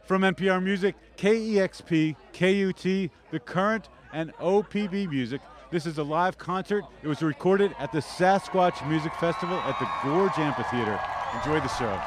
From NPR Music, KEXP, KUT, The Current, and OPB Music, this is a live concert. It was recorded at the Sasquatch Music Festival at the Gorge Amphitheater. Enjoy the show.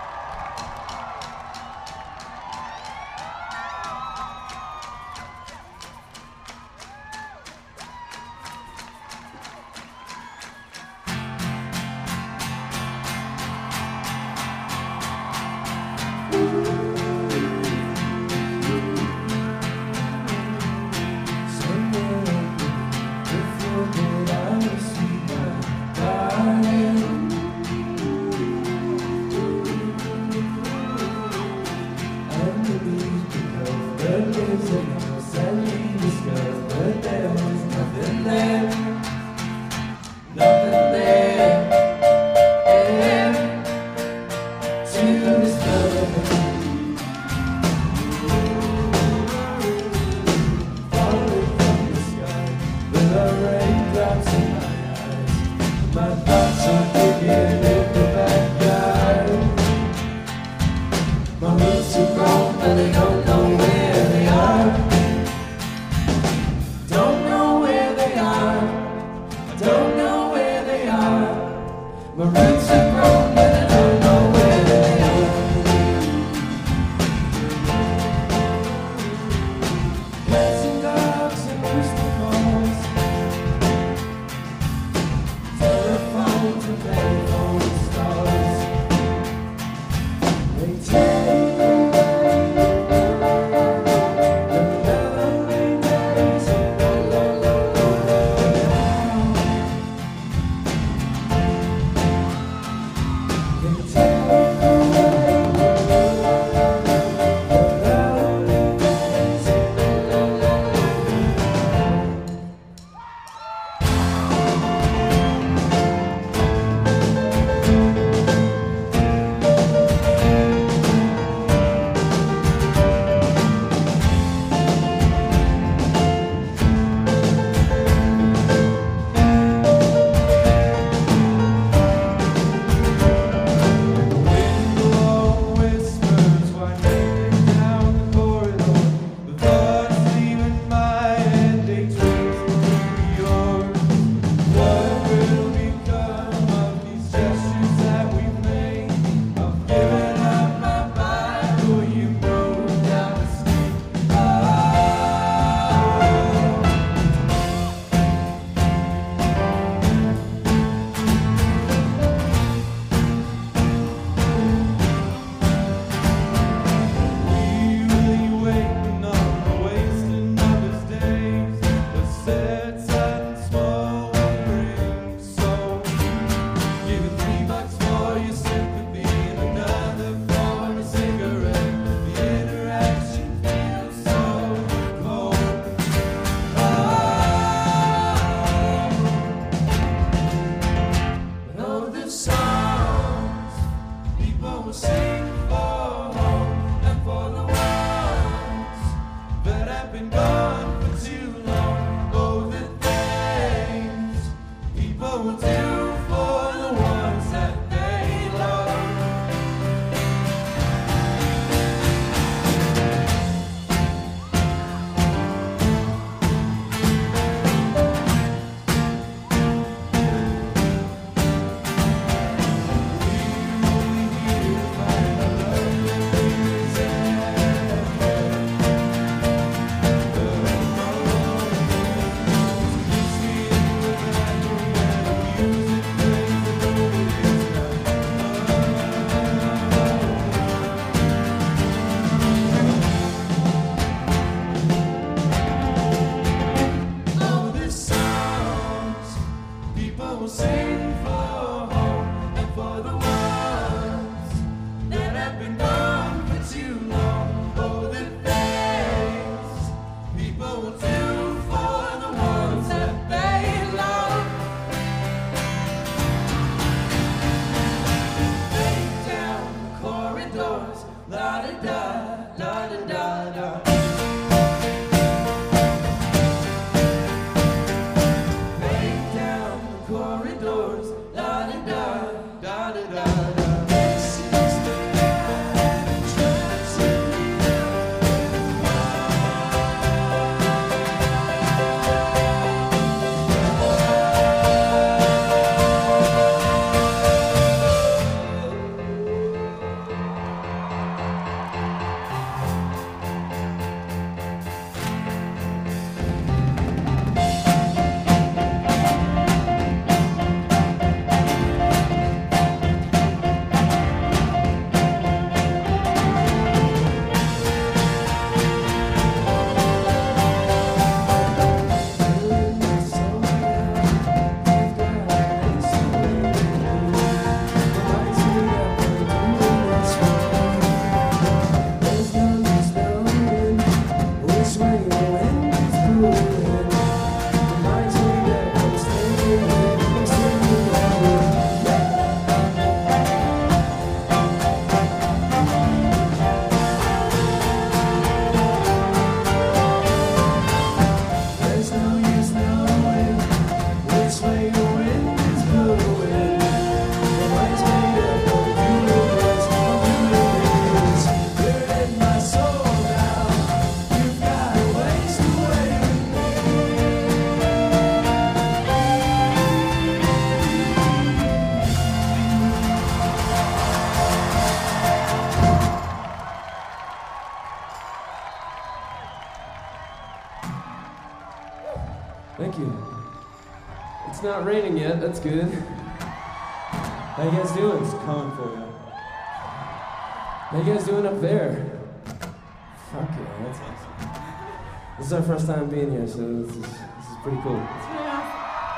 Thank you. It's not raining yet, that's good. How you guys doing? It's coming for you. How you guys doing up there? Fuck yeah, that's awesome. This is our first time being here, so this is pretty cool. It's really awesome.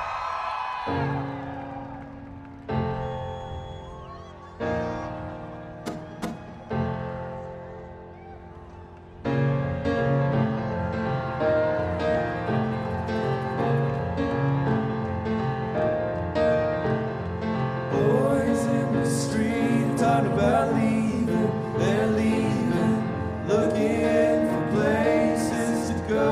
Boys in the street talking about leaving, they're leaving, looking for places to go.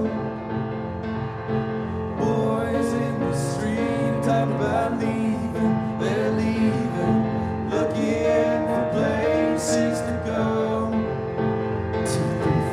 Boys in the street talking about leaving, they're leaving, looking for places to go. 2, 3,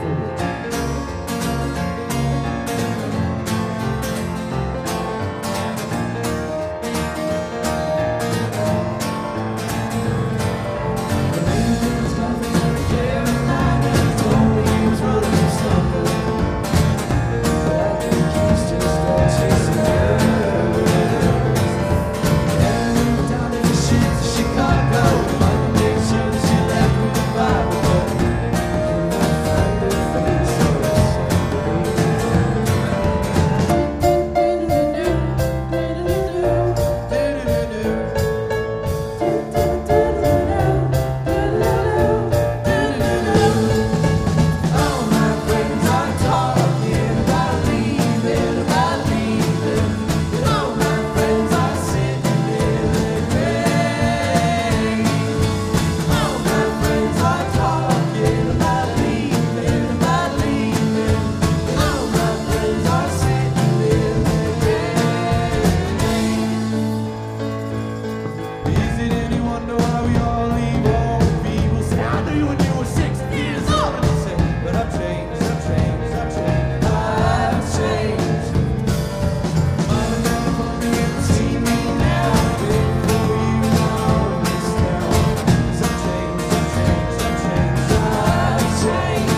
Is it any wonder why we all leave home? People say, I knew you when you were 6 years old. And you say, but I've changed, I've changed, I've changed, I've changed. Mom and Dad told me you could see me now. Before you know this now. 'Cause I've changed, I've changed, I've changed, I've changed.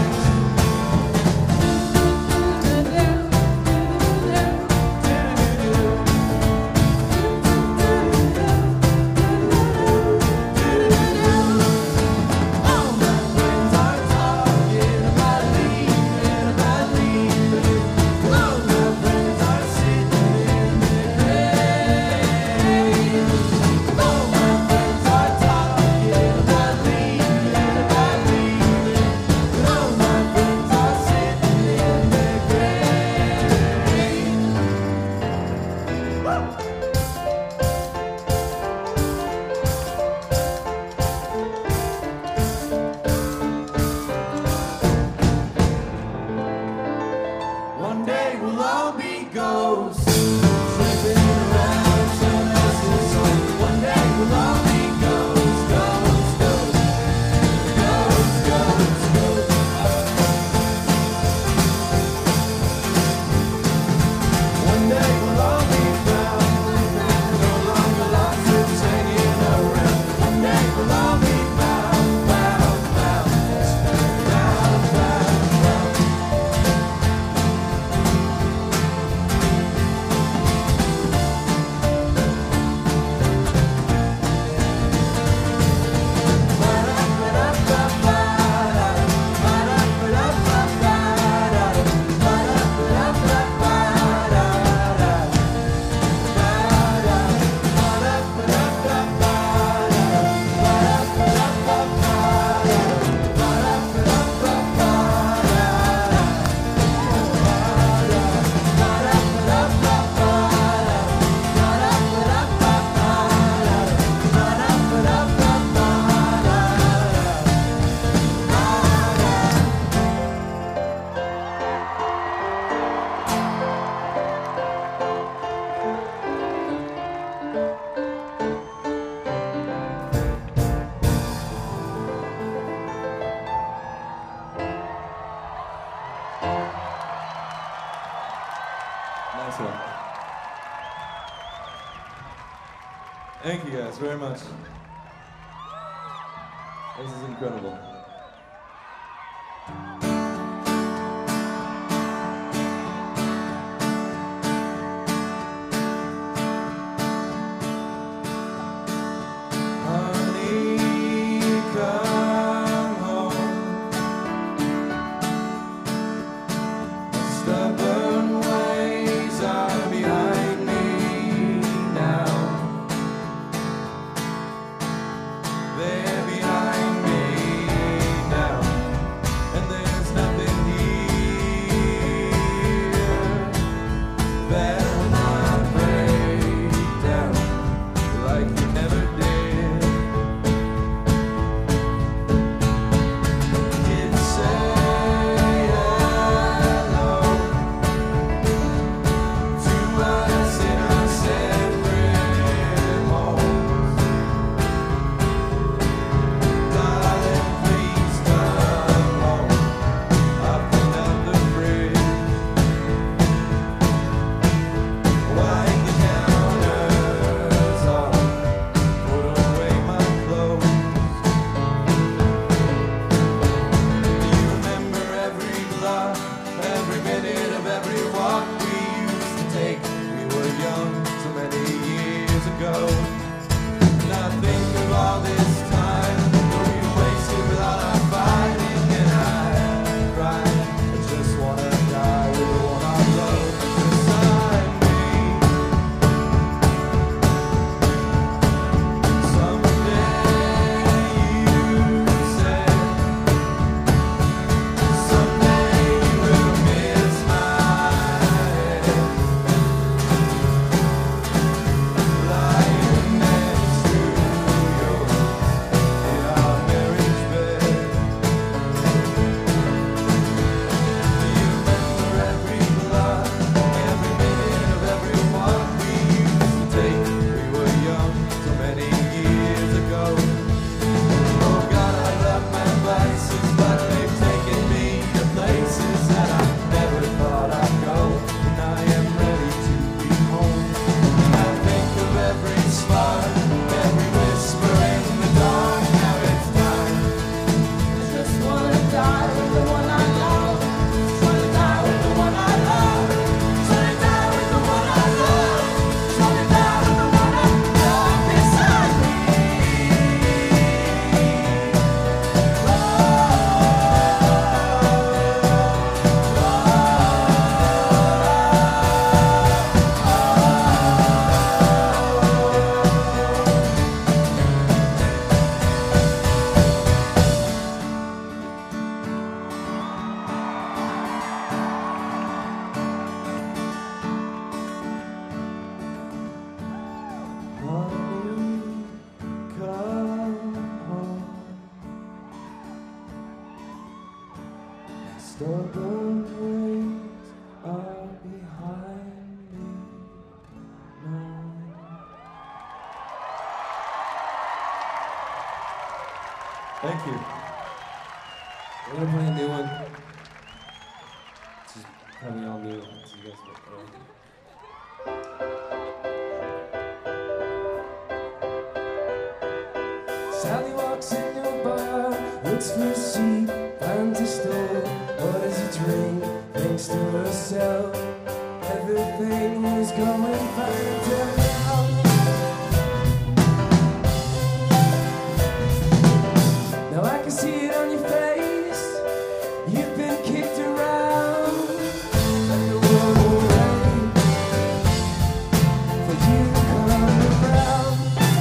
All my friends are talking about leaving, about leaving. All my friends are sitting in their graves. All my friends are talking about leaving, about leaving. All my friends are sitting in their graves. One day we'll all be ghosts, slipping around someone else's home. One day we'll all be ghosts, ghosts, ghosts, ghosts, ghosts, ghosts. One day we'll all be found, no longer lost and hanging around. One day we'll all be found, found, found, found, found, found. Nice one. Thank you guys very much. This is incredible. stubborn ways are behind me now. Thank you. We're gonna play a new one. This is probably all new to you guys, but Sally walks in your bar, looks for a seat, finds a stool, orders a drink, thinks to herself, everything is going fine till now. Now I can see it on your face, you've been kicked around, like the world will wait for you to come around.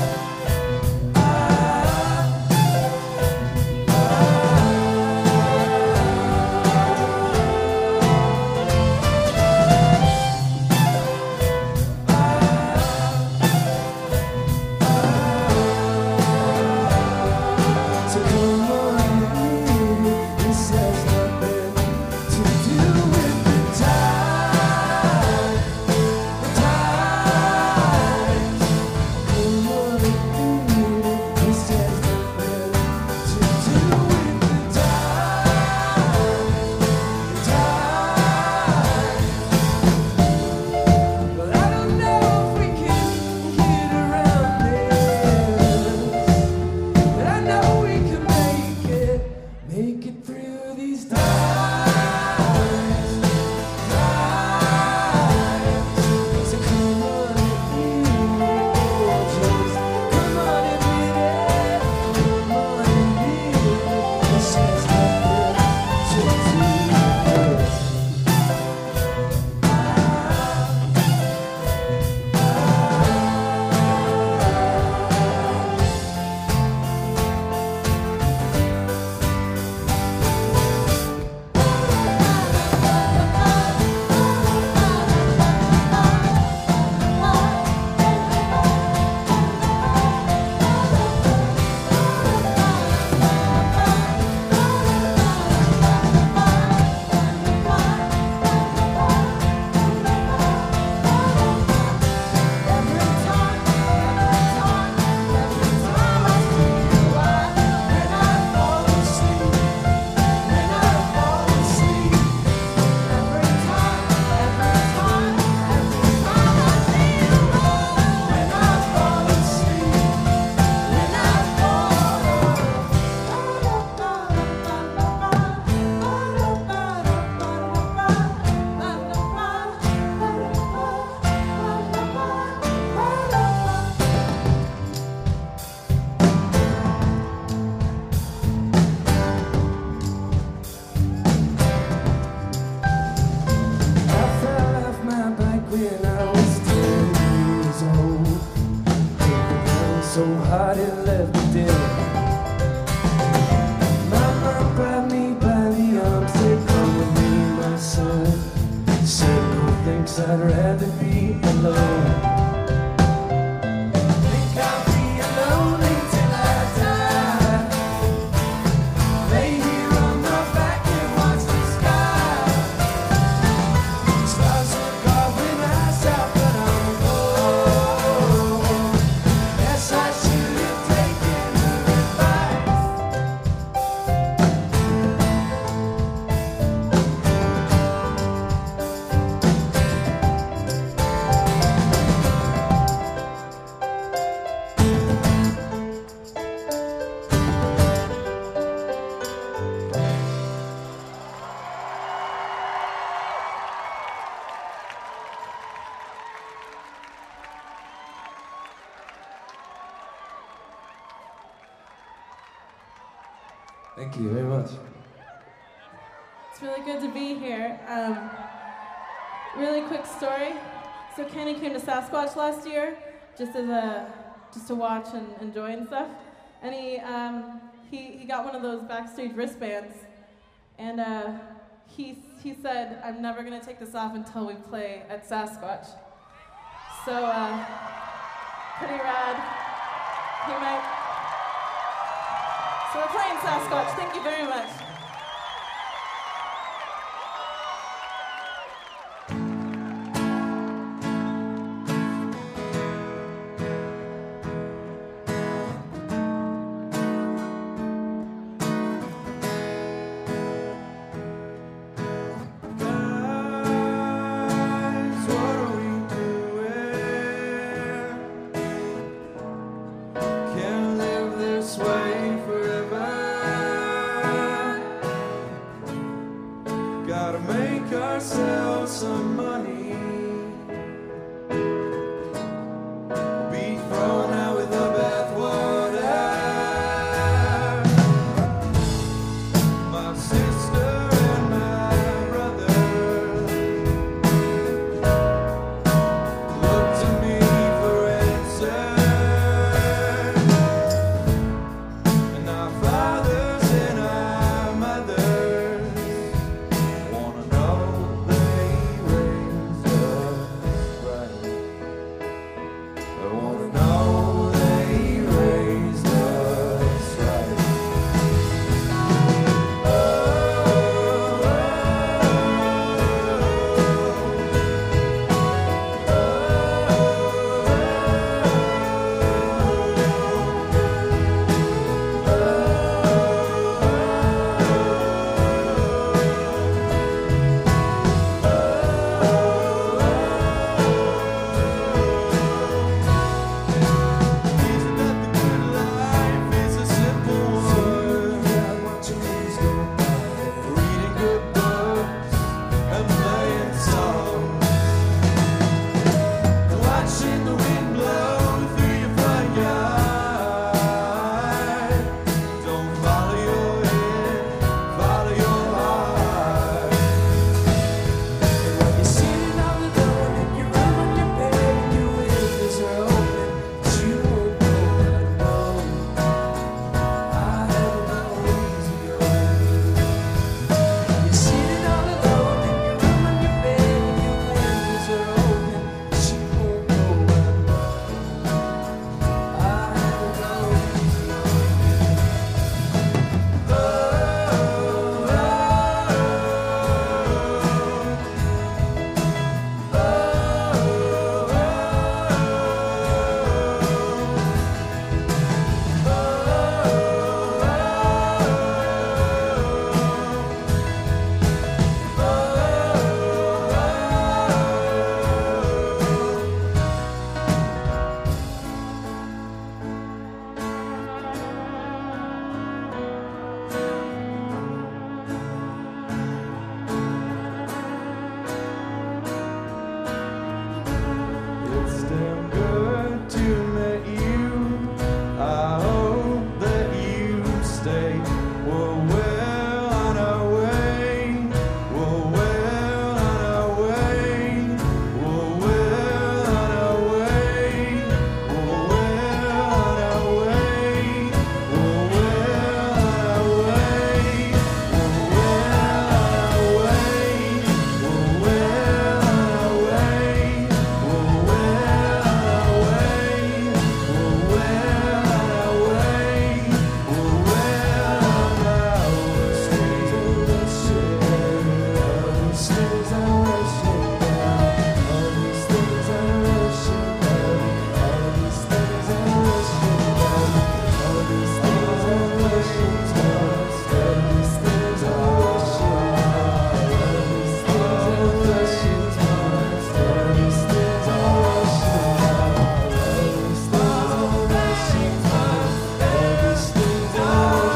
So hard it left me dead. My mom grabbed me by the arm, said, "Come with me, my son." Said, "No thanks, I'd rather be alone." Think I'll be lonely till I die. Lay here on my back and watch the sky. Stars look off when I stop, but I'm alone. Yes, I should have taken her advice. Thank you very much. It's really good to be here. Really quick story. So Kenny came to Sasquatch last year, just to watch and enjoy and stuff. And he got one of those backstage wristbands, and he said, "I'm never gonna take this off until we play at Sasquatch." So pretty rad. He might. So we're playing Sasquatch. Thank you very much. Gotta make ourselves some money. Be thrown out with the bathwater. My sister and my brother look to me for answers. And our fathers and our mothers wanna know they raised us right. I wanna know they raised us right. Isn't that the good life? It's a simple one. Reading good books and playing songs. Watching the wind blow through your front yard. Don't follow your head, follow your heart. You're sitting all alone in your room on your bed, and your windows are open, but you won't go alone. I have no easy on me. You're sitting all alone in your room on your bed, and your windows are open, but you won't go alone. I have no easy on It's damn good to meet you. I hope that you stay. We're well on our way. We're well on our way. We're well on our way. We're well on our way. We're well on our way. We're well on our way. We're well on our way. We're well on our way. We're well on our way. We're well on our way. Strings are rushing down. All these things are rushing down. All these things are rushing down. All these things are rushing down. All these things are rushing down. All these things are rushing down. All these things are rushing down. All these things are rushing down. All these things are rushing down. All these things are rushing down.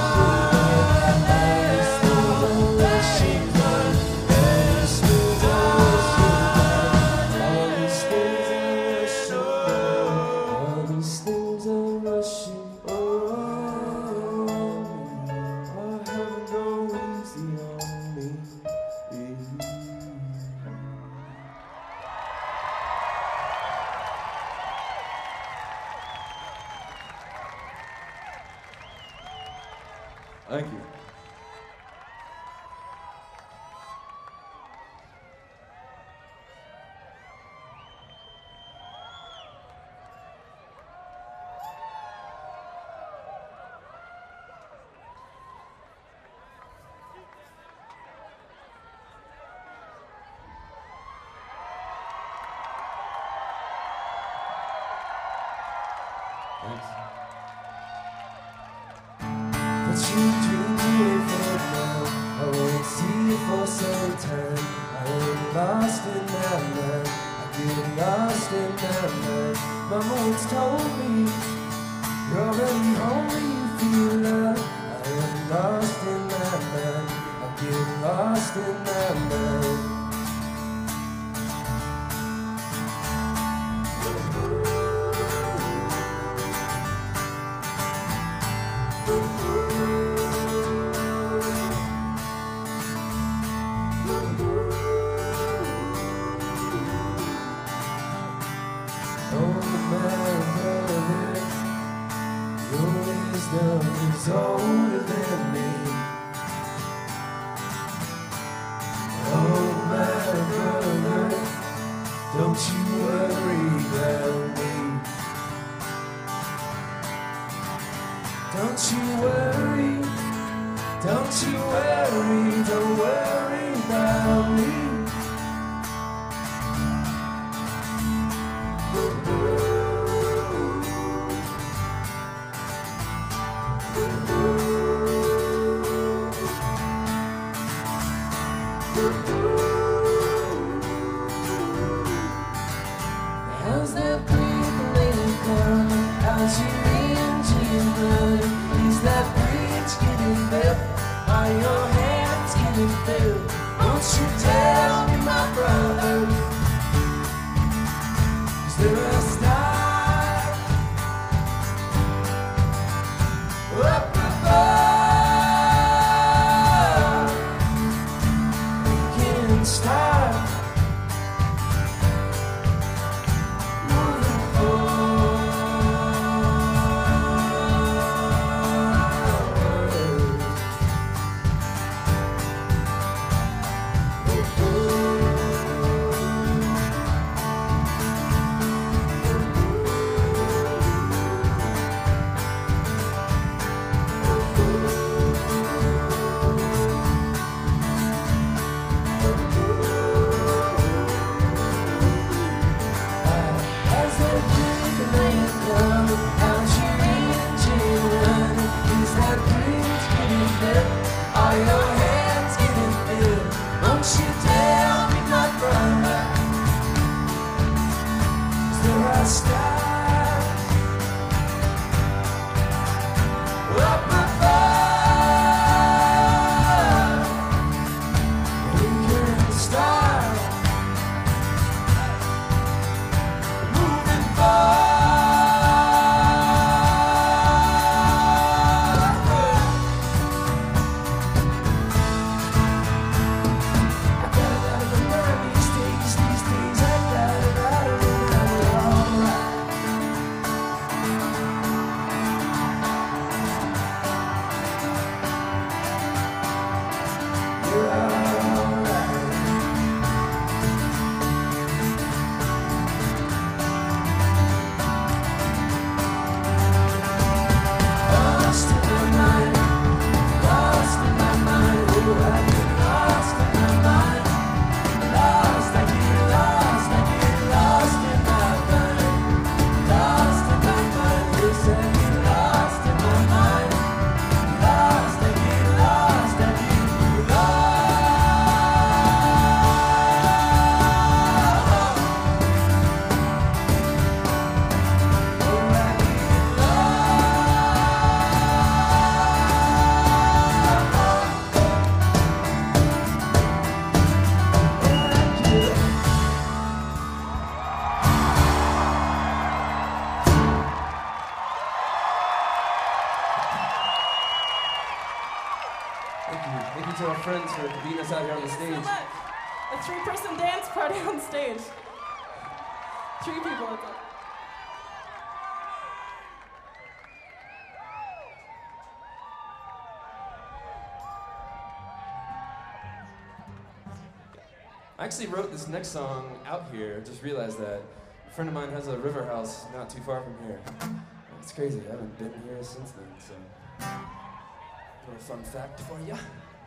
All these things are rushing. I haven't go easy on me. Thank you. Thanks. What you do for now, I won't see you for some time. I am lost in that land, I get lost in that land. Mama once told me, you're already home when you feel love. I am lost in that land, I get lost in my mind. Oh, my brother, your wisdom is older than me. Oh, my brother, don't you worry about me. Don't you worry, don't you worry, don't worry about me. How's that breathing coming? How's your engine running? Is that bridge getting built? Are your hands getting filled? Won't you tell me, my brother? Is there a star up above? We can start moving As the dreaming comes, how's your engine running? Is that bridge getting built? Are your hands getting filled? Won't you tell me, my brother? Is there a star up above? We can start moving forward. I gotta remember these days, I gotta remember alright. You're alright. Lost in my mind, lost in my mind. Oh, I get lost in my mind. Lost, I get lost, I get lost in my mind. Lost in my mind, yes, I get lost in my mind. Lost, I get lost, I get lost. Oh, I get Thank you to our friends for beating us out here on the So stage. much. A 3-person dance party on stage. 3 people at that. I actually wrote this next song out here. Just realized that a friend of mine has a river house not too far from here. It's crazy. I haven't been here since then. So, little fun fact for you.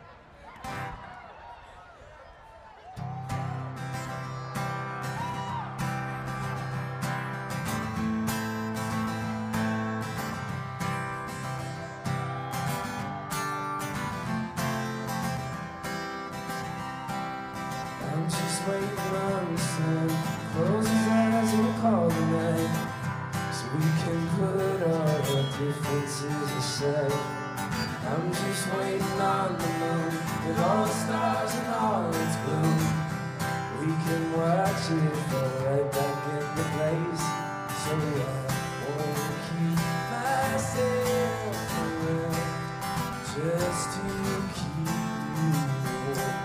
I'm just waiting on the sun. Close his eyes and call the night, so we can put our differences aside. I'm just waiting on the moon. with all the stars and all its gloom. We can watch it fall right back into place. So I won't keep myself around just to keep you warm.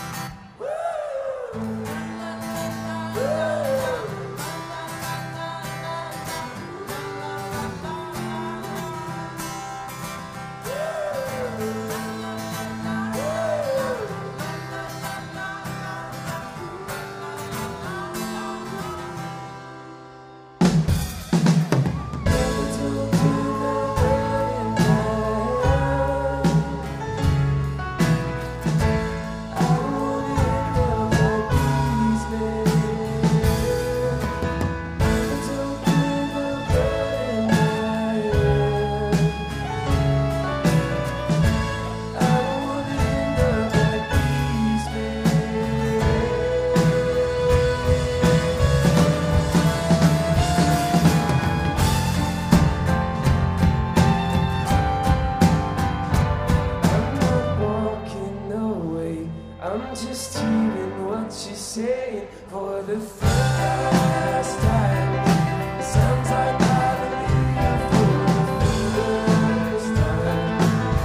I'm just hearing what you're saying for the first time. It sounds like hallelujah for the first time.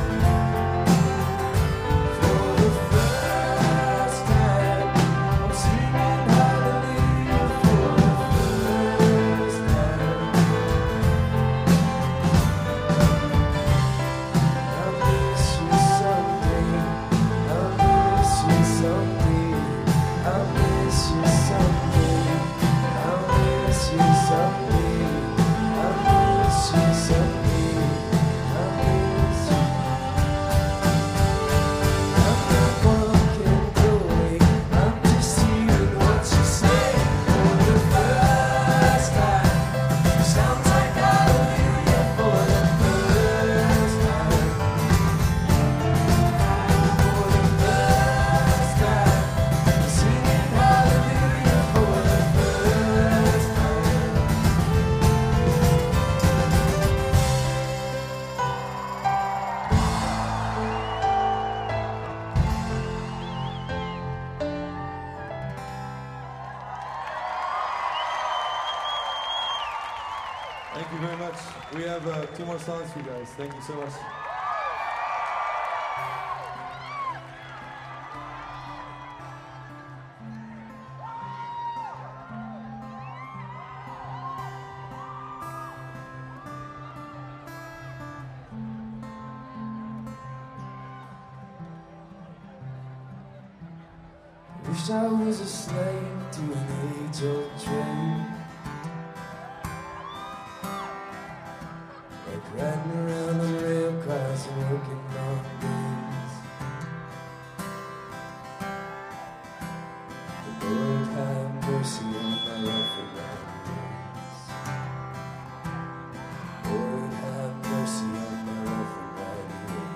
For the first time, I'm singing hallelujah for the first time. I'll miss you someday. I'll miss you someday. I'll miss you someday. I'll miss you someday. I'll miss you someday. I'll miss you. I'm not walking away. I'm just hearing what you say for the first time. Sounds like hallelujah for the first time. For the first time, singing hallelujah for the first time. Thank you very much. We have 2 more songs for you guys. Thank you so much. Wish I was a slave to an age-old trade, like riding around on rail cars and working long days. The Lord have mercy on my rough and ways. Lord have mercy on my rough and ways.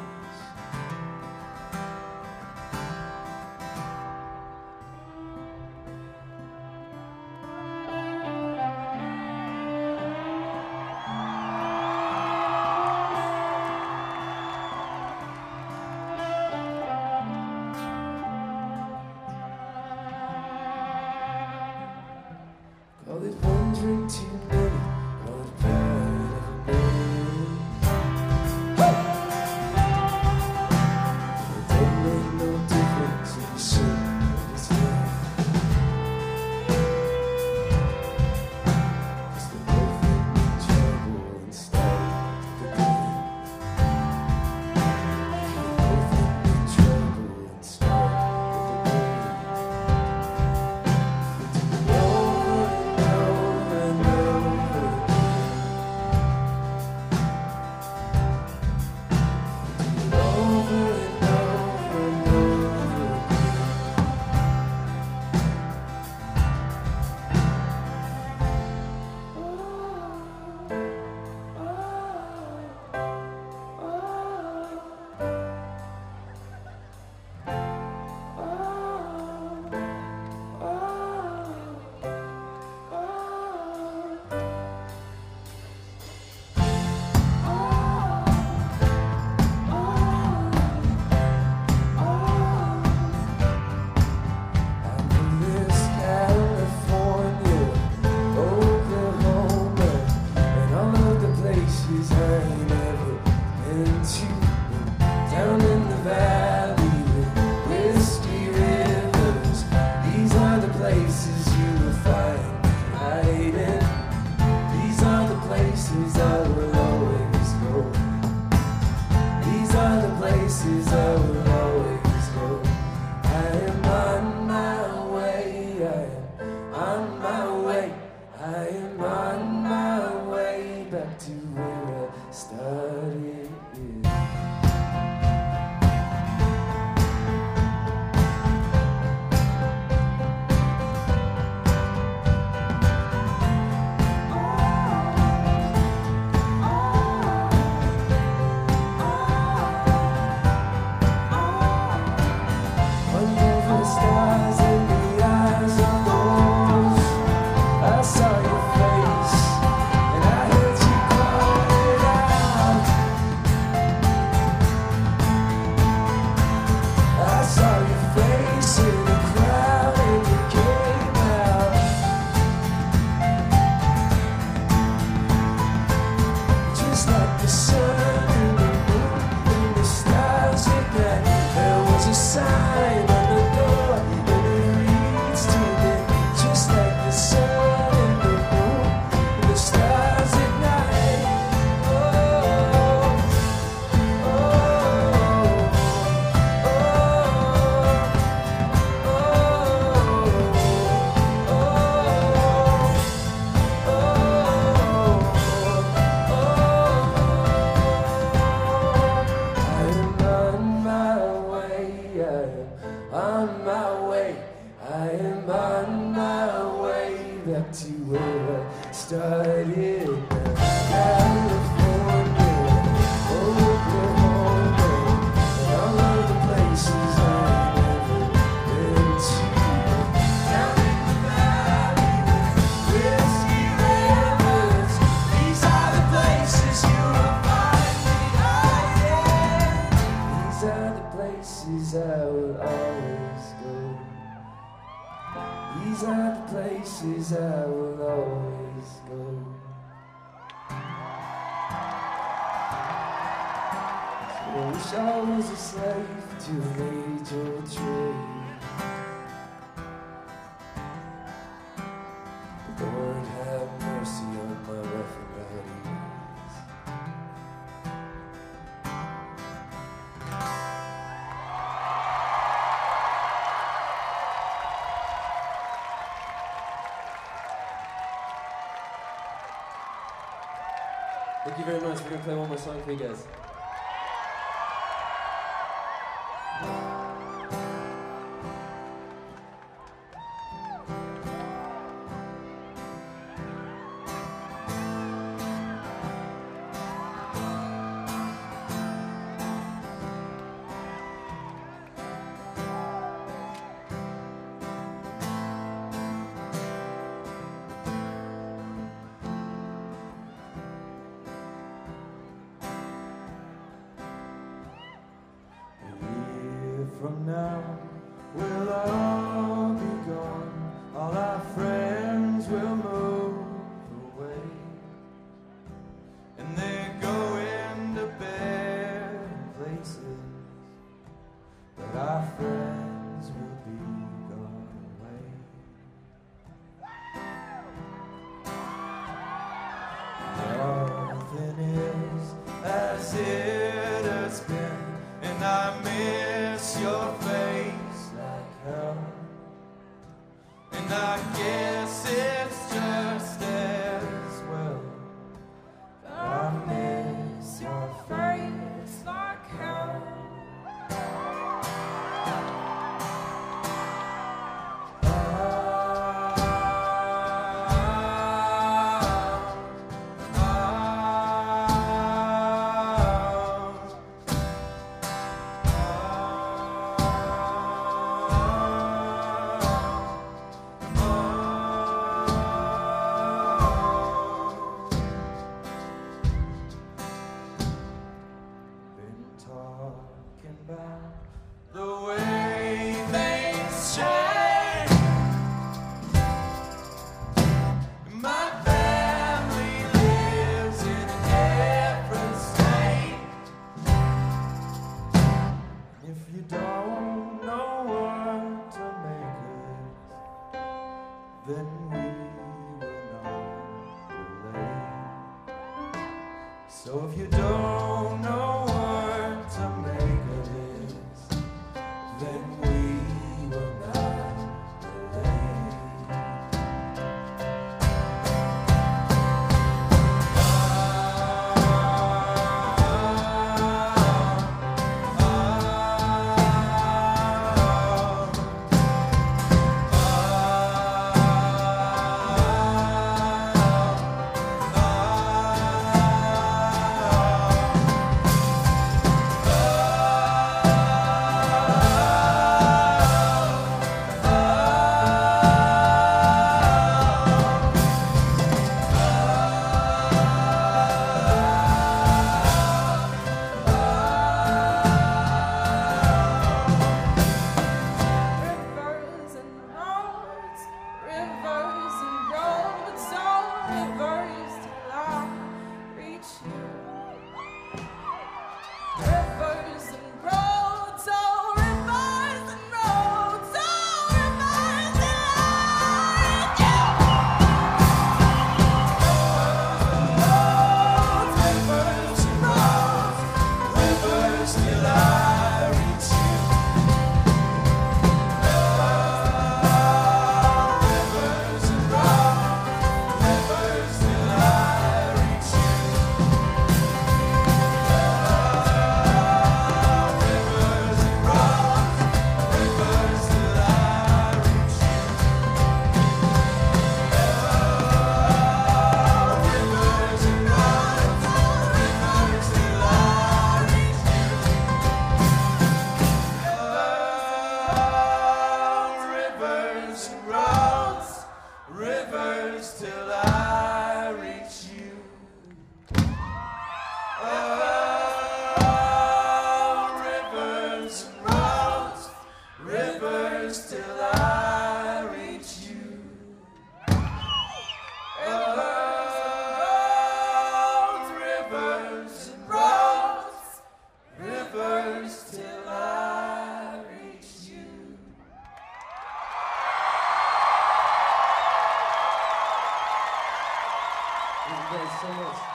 started in California, Oklahoma, and all of the places I've never been to. Down in the valley with whiskey rivers, these are the places you will find me. Oh yeah, these are the places I will always go. These are the places I will always go. So I wish I was a slave to an age-old trade. But Lord have mercy on my rough and rowdy ways. Thank you very much. We're gonna play one more song for you guys. From now, we'll all be gone. All our friends will move away, and they're going to better places. But our friends will be gone away. Nothing is as it has been, and I miss your face like hell. And I guess it's just as well that I miss your face like hell. Talking about the way things change. My family lives in a different state. If you don't know what to make it, then we will not relate. So if you don't know to make of this, then we will not delay. rivers and roads, rivers till I reach you. Oh, rivers and roads, rivers till I reach you. Oh, rivers and roads, rivers till I reach you. Thank you guys so much.